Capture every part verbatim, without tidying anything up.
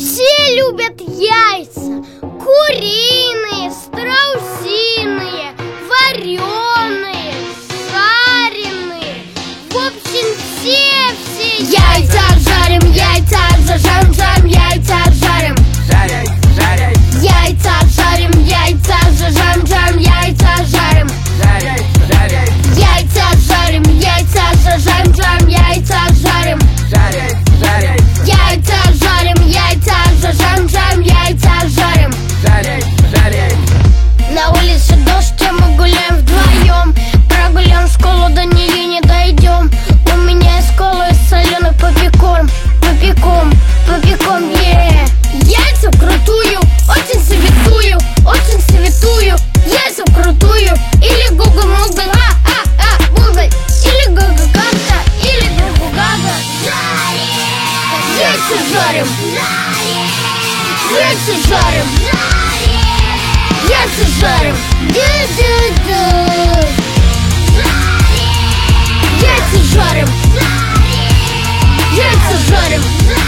Все любят яйца. Куриные, страусиные, вареные, жареные. В общем, все-все яйца жарим, яйца зажарим, жарим, яйца жарим. Жарим, жарим. Яйца жарим, яйца зажарим, жарим, яйца жарим. Жарим, жарим. Яйца жарим, яйца зажарим, жарим, яйца жарим. Жарим, жарим. Яйца жарим, яйца зажарим, жарим, яйца жарим. Жарим, жарим. На улице дождь, а мы гуляем вдвоем. Прогуляем школу, до нее не дойдем. У меня из колы из соленых попекорм. Попеком, попеком, е. Яйца вкрутую, очень советую, очень советую. Яйца вкрутую, или гуга-муга, а-а-а, гуга. Или гуга-гага, или гуга-гага. Яйца жарим, яйца жарим, яйца жарим. Ду-ду-ду. Яйца жарим, яйца жарим,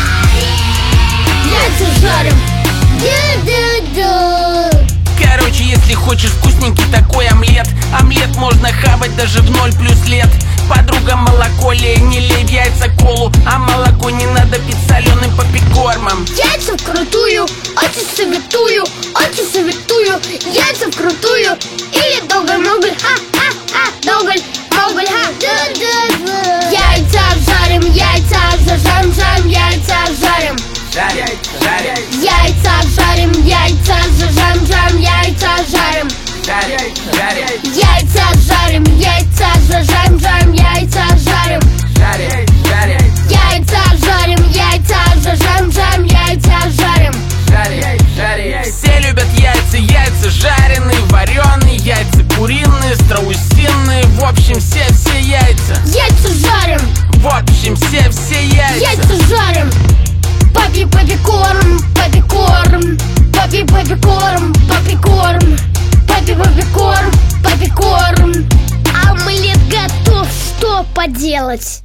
яйца жарим. Ду-ду-ду. Короче, если хочешь вкусненький такой омлет, омлет можно хавать даже в ноль плюс лет. Подруга, молоко лей, не лей в яйца колу, а молоко не надо пить соленым попекормом. Яйца вкрутую, очень советую, очень советую. Яйца вкрутую, или долго-моголь, ха-ха-ха, долголь-моголь, ха. Яйца жарим, яйца зажарим, жарим, яйца жарим. Жарим, жарим. Яйца жарим, яйца зажарим, жарим, яйца жарим. Жарим, жарим. Яйца жарим, яйца зажарим, жарим, яйца жарим. Жарим, жарим. Яйца жарим, яйца зажарим, жарим, яйца жарим. Жарим, жарим. Все любят яйца, яйца жареные, вареные, яйца куриные, страусиные. В общем, все-все яйца. Яйца жарим, В общем, все-все яйца. яйца жарим. Папи попекорм, попекорм, папи попекорм, попекорм, папи попекорм, попекорм. Омлет готов, что поделать?